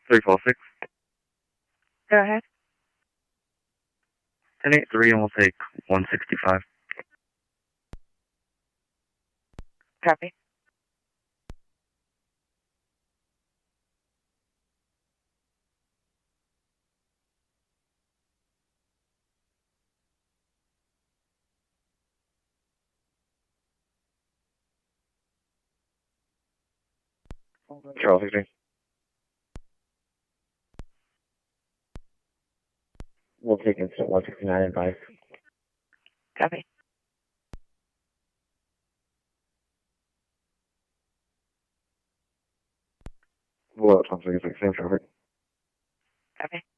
346. Go ahead. 1083, and we'll take 165. Copy. Charles 16. We'll take incident 169 and 5. Copy. Below Tom 66, same traffic. Copy.